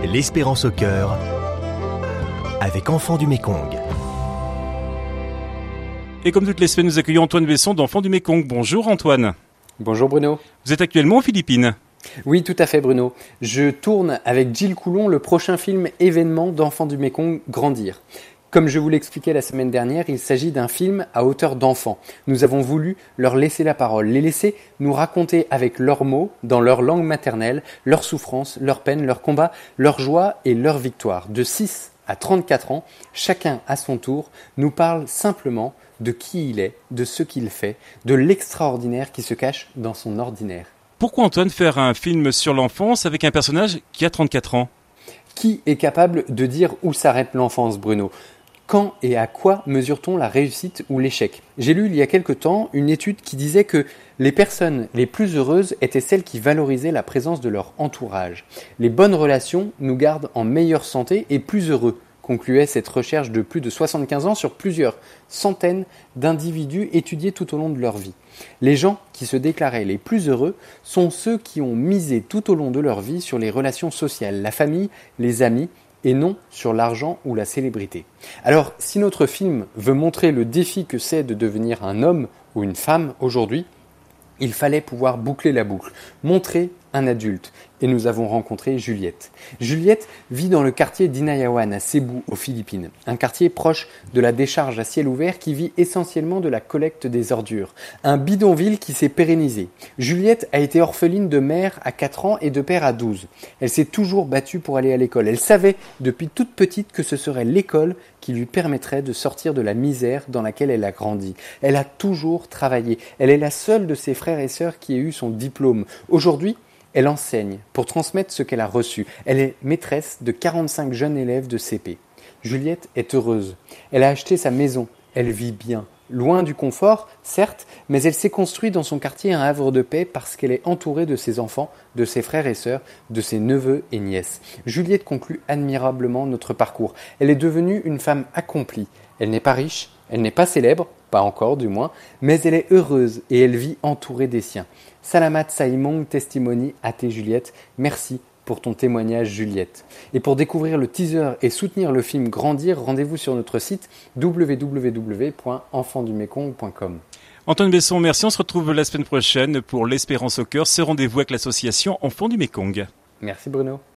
L'espérance au cœur avec Enfants du Mékong. Et comme toutes les semaines, nous accueillons Antoine Besson d'Enfants du Mékong. Bonjour Antoine. Bonjour Bruno. Vous êtes actuellement aux Philippines. Oui, tout à fait Bruno. Je tourne avec Gilles Coulon le prochain film événement d'Enfants du Mékong, Grandir. Comme je vous l'expliquais la semaine dernière, il s'agit d'un film à hauteur d'enfants. Nous avons voulu leur laisser la parole, les laisser nous raconter avec leurs mots, dans leur langue maternelle, leurs souffrances, leurs peines, leurs combats, leurs joies et leurs victoires. De 6 à 34 ans, chacun à son tour nous parle simplement de qui il est, de ce qu'il fait, de l'extraordinaire qui se cache dans son ordinaire. Pourquoi Antoine faire un film sur l'enfance avec un personnage qui a 34 ans ? Qui est capable de dire où s'arrête l'enfance, Bruno ? Quand et à quoi mesure-t-on la réussite ou l'échec ? J'ai lu il y a quelque temps une étude qui disait que les personnes les plus heureuses étaient celles qui valorisaient la présence de leur entourage. Les bonnes relations nous gardent en meilleure santé et plus heureux, concluait cette recherche de plus de 75 ans sur plusieurs centaines d'individus étudiés tout au long de leur vie. Les gens qui se déclaraient les plus heureux sont ceux qui ont misé tout au long de leur vie sur les relations sociales, la famille, les amis, et non sur l'argent ou la célébrité. Alors, si notre film veut montrer le défi que c'est de devenir un homme ou une femme aujourd'hui, il fallait pouvoir boucler la boucle, montrer un adulte. Et nous avons rencontré Juliette. Juliette vit dans le quartier d'Inayawan à Cebu, aux Philippines. Un quartier proche de la décharge à ciel ouvert qui vit essentiellement de la collecte des ordures. Un bidonville qui s'est pérennisé. Juliette a été orpheline de mère à 4 ans et de père à 12. Elle s'est toujours battue pour aller à l'école. Elle savait depuis toute petite que ce serait l'école qui lui permettrait de sortir de la misère dans laquelle elle a grandi. Elle a toujours travaillé. Elle est la seule de ses frères et sœurs qui ait eu son diplôme. Aujourd'hui, elle enseigne pour transmettre ce qu'elle a reçu. Elle est maîtresse de 45 jeunes élèves de CP. Juliette est heureuse. Elle a acheté sa maison. Elle vit bien. Loin du confort, certes, mais elle s'est construite dans son quartier un havre de paix parce qu'elle est entourée de ses enfants, de ses frères et sœurs, de ses neveux et nièces. Juliette conclut admirablement notre parcours. Elle est devenue une femme accomplie. Elle n'est pas riche, elle n'est pas célèbre, pas encore du moins, mais elle est heureuse et elle vit entourée des siens. Salamat Saimong Testimony à tes Juliette. Merci pour ton témoignage Juliette. Et pour découvrir le teaser et soutenir le film Grandir, rendez-vous sur notre site www.enfantsdumekong.com. Antoine Besson, merci. On se retrouve la semaine prochaine pour l'Espérance au cœur, ce rendez-vous avec l'association Enfants du Mékong. Merci Bruno.